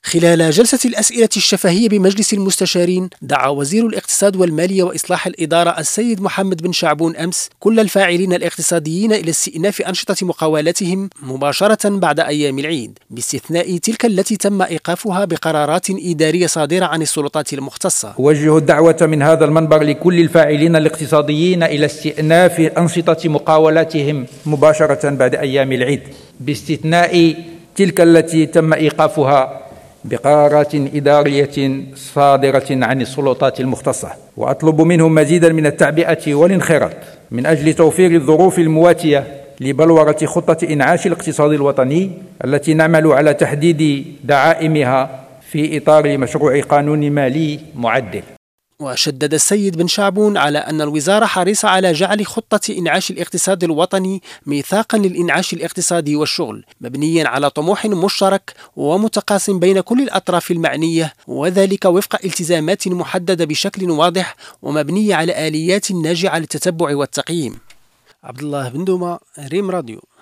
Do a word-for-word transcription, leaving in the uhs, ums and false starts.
خلال جلسة الأسئلة الشفهية بمجلس المستشارين، دعا وزير الاقتصاد والمالية وإصلاح الإدارة السيد محمد بن شعبون أمس كل الفاعلين الاقتصاديين إلى استئناف أنشطة مقاولاتهم مباشرة بعد أيام العيد، باستثناء تلك التي تم إيقافها بقرارات إدارية صادرة عن السلطات المختصة. أوجه الدعوة من هذا المنبر لكل الفاعلين الاقتصاديين إلى استئناف أنشطة مقاولاتهم مباشرة بعد أيام العيد، باستثناء تلك التي تم إيقافها بقرارات إدارية صادرة عن السلطات المختصة. وأطلب منهم مزيدا من التعبئة والانخراط من أجل توفير الظروف المواتية لبلورة خطة إنعاش الاقتصاد الوطني التي نعمل على تحديد دعائمها في إطار مشروع قانون مالي معدل. وشدد السيد بن شعبون على أن الوزارة حريصة على جعل خطة إنعاش الاقتصاد الوطني ميثاقا للإنعاش الاقتصادي والشغل، مبنيا على طموح مشترك ومتقاسم بين كل الأطراف المعنية، وذلك وفق التزامات محددة بشكل واضح ومبنية على آليات ناجعة للتتبع والتقييم. عبد الله بن دوما، ريم راديو.